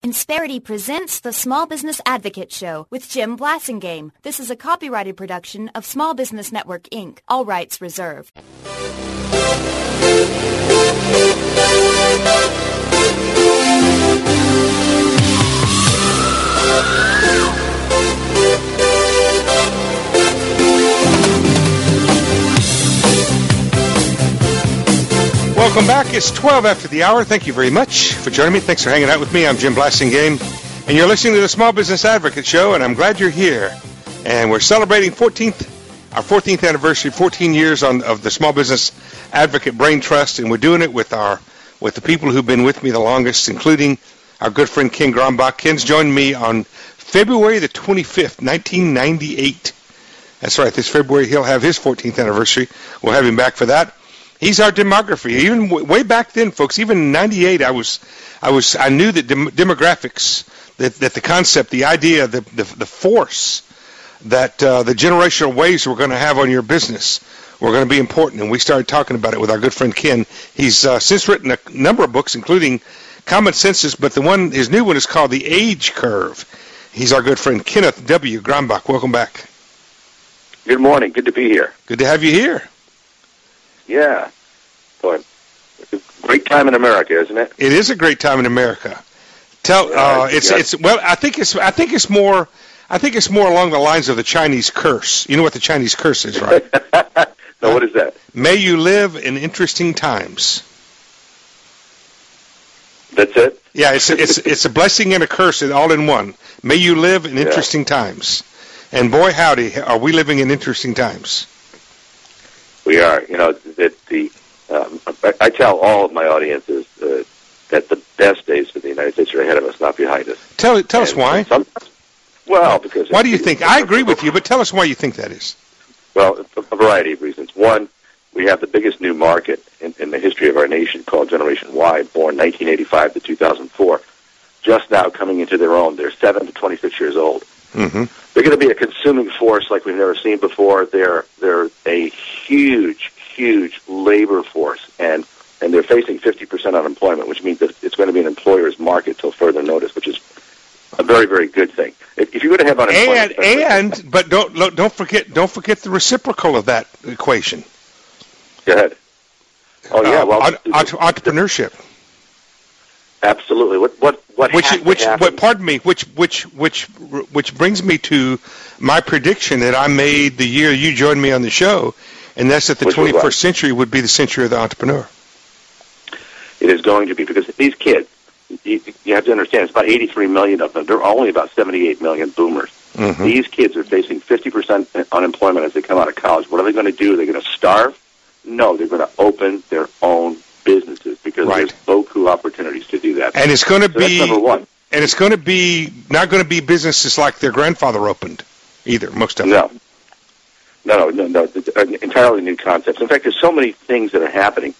Insperity presents the Small Business Advocate Show with Jim Blasingame. This is a copyrighted production of Small Business Network, Inc. All rights reserved. Welcome back. It's 12 after the hour. Thank you very much for joining me. Thanks for hanging out with me. I'm Jim Blasingame, and you're listening to the Small Business Advocate Show, and I'm glad you're here. And we're celebrating our 14th anniversary, 14 years of the Small Business Advocate Brain Trust, and we're doing it with the people who've been with me the longest, including our good friend Ken Grombach. Ken's joined me on February the 25th, 1998. That's right. This February he'll have his 14th anniversary. We'll have him back for that. He's our demography. Even way back then, folks, even in '98, I knew that demographics, that the concept, the idea, the force that the generational waves we're going to have on your business were going to be important, and we started talking about it with our good friend Ken. He's since written a number of books, including Common Senses, but his new one is called The Age Curve. He's our good friend Kenneth W. Grombach. Welcome back. Good morning. Good to be here. Good to have you here. Yeah. Boy, it's a great time in America, isn't it? It is a great time in America. I think it's more along the lines of the Chinese curse. You know what the Chinese curse is, right? No, what is that? May you live in interesting times. That's it? Yeah, it's a blessing and a curse all in one. May you live in interesting times. And boy, howdy, are we living in interesting times. We are. You know, I tell all of my audiences that the best days for the United States are ahead of us, not behind us. Tell us why. Because... Why do you think? I agree with you, but tell us why you think that is. Well, a variety of reasons. One, we have the biggest new market in the history of our nation called Generation Y, born 1985 to 2004, just now coming into their own. They're 7 to 26 years old. Mm-hmm. They're going to be a consuming force like we've never seen before. They're a huge labor force, and they're facing 50% unemployment, which means that it's going to be an employer's market till further notice, which is a very, very good thing. If you're going to have unemployment, but don't forget the reciprocal of that equation. Go ahead. Oh yeah, well, entrepreneurship. Absolutely. Which brings me to my prediction that I made the year you joined me on the show, and that's that the 21st century would be the century of the entrepreneur. It is going to be, because these kids, you have to understand, it's about 83 million of them. There are only about 78 million boomers. Mm-hmm. These kids are facing 50% unemployment as they come out of college. What are they going to do? Are they going to starve? No, they're going to open their own businesses, because there's beaucoup opportunities to do that. And it's going to be that's number one. And it's going to be not going to be businesses like their grandfather opened either. Most of them. No. Entirely new concepts. In fact, there's so many things that are happening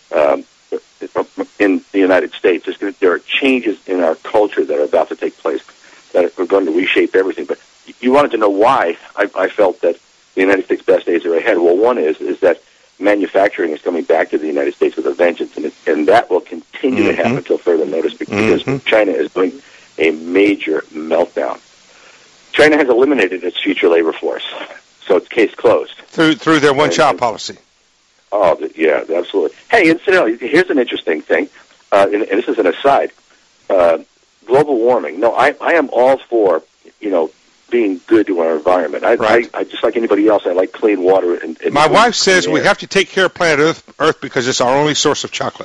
in the United States. There are changes in our culture that are about to take place that are going to reshape everything. But you wanted to know why I felt that the United States' best days are ahead. Well, one is that manufacturing is coming back to the United States with a vengeance, and that will continue to happen until further notice, because China is doing a major meltdown. China has eliminated its future labor force, so it's case closed. Through their one-child policy. Oh, yeah, absolutely. Hey, incidentally, here's an interesting thing, and this is an aside. Global warming. No, I am all for, being good to our environment. I just like anybody else, I like clean water. And my wife says we have to take care of planet Earth because it's our only source of chocolate.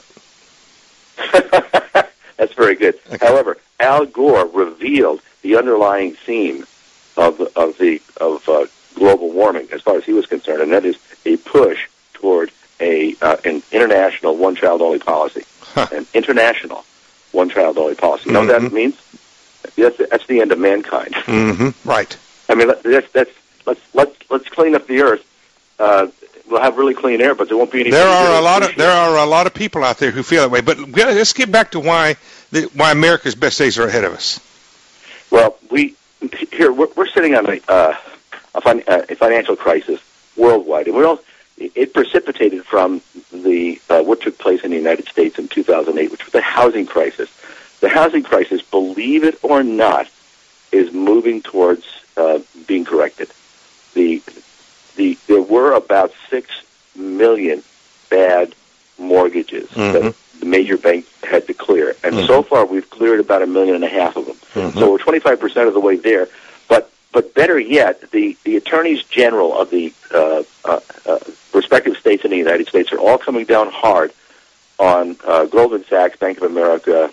That's very good. Okay. However, Al Gore revealed the underlying theme of global warming, as far as he was concerned, and that is a push toward an international one-child-only policy. An international one-child-only policy. You know what that means? That's the end of mankind. Mm-hmm. Right. I mean, let's clean up the earth. We'll have really clean air, but there won't be any. There are a lot of people out there who feel that way. But let's get back to why America's best days are ahead of us. Well, we're sitting on a financial crisis worldwide, and it precipitated from what took place in the United States in 2008, which was the housing crisis. the housing crisis, believe it or not, is moving towards being corrected. There were about 6 million bad mortgages that the major bank had to clear, and so far we've cleared about 1.5 million of them. So we're 25% of the way there. But better yet, the attorneys general of the respective states in the United States are all coming down hard on Goldman Sachs, Bank of America,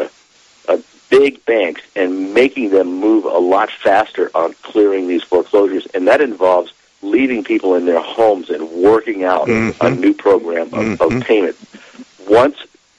big banks, and making them move a lot faster on clearing these foreclosures, and that involves leaving people in their homes and working out a new program of payment. Once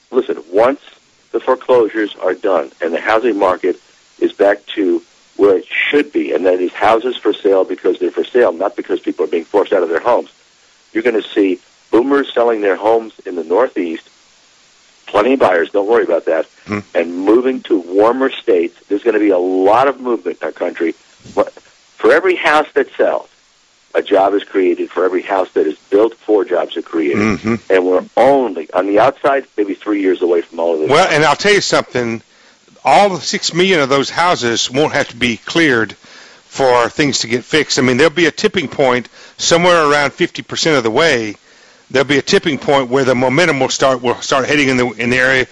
the foreclosures are done and the housing market is back to where it should be, and that is houses for sale because they're for sale, not because people are being forced out of their homes, you're going to see boomers selling their homes in the Northeast, plenty of buyers, don't worry about that, and moving to warmer states. There's going to be a lot of movement in our country. For every house that sells, a job is created. For every house that is built, 4 jobs are created. And we're only, on the outside, maybe 3 years away from all of this. Well, and I'll tell you something. All the 6 million of those houses won't have to be cleared for things to get fixed. I mean, there'll be a tipping point somewhere around 50% of the way. There'll be a tipping point where the momentum will start heading in the area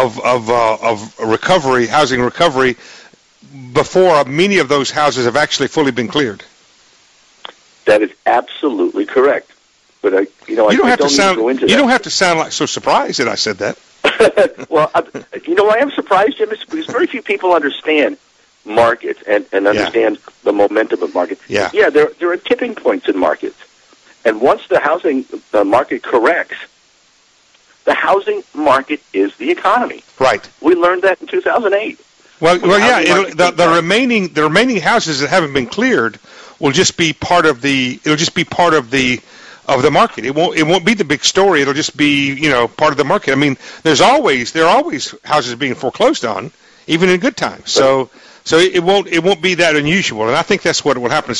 of recovery, housing recovery, before many of those houses have actually fully been cleared. That is absolutely correct. But I don't have to sound like so surprised that I said that. Well, I am surprised, Jim, because very few people understand markets and understand the momentum of markets. Yeah, there are tipping points in markets. And once the housing market corrects, the housing market is the economy. Right. We learned that in 2008. Well, yeah. The remaining houses that haven't been cleared will just be part of the. It'll just be part of the market. It won't be the big story. It'll just be part of the market. I mean, there are always houses being foreclosed on, even in good times. So it won't be that unusual, and I think that's what will happen.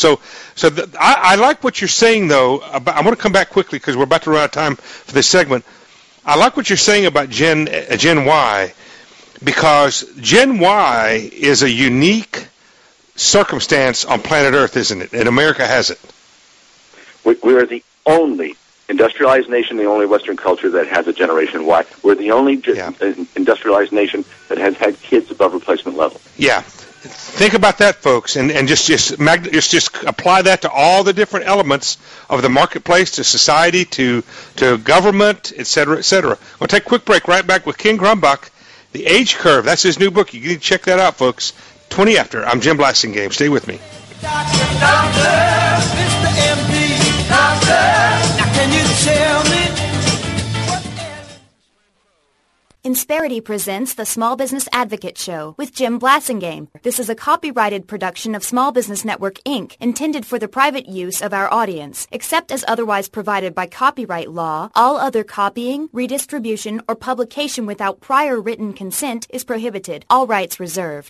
I like what you're saying, though. I'm going to come back quickly because we're about to run out of time for this segment. I like what you're saying about Gen Y, because Gen Y is a unique circumstance on planet Earth, isn't it? And America has it. We are the only industrialized nation, the only Western culture that has a Generation Y. We're the only industrialized nation that has had kids above replacement level. Yeah. Think about that, folks, and just apply that to all the different elements of the marketplace, to society, to government, et cetera, et cetera. We'll take a quick break. Right back with Ken Grumbach, The Age Curve. That's his new book. You can check that out, folks. 20 after. I'm Jim Blasingame. Stay with me. Doctor, Mr. MD, doctor, now can you tell me? Insperity presents the Small Business Advocate Show with Jim Blasingame. This is a copyrighted production of Small Business Network, Inc., intended for the private use of our audience. Except as otherwise provided by copyright law, all other copying, redistribution, or publication without prior written consent is prohibited. All rights reserved.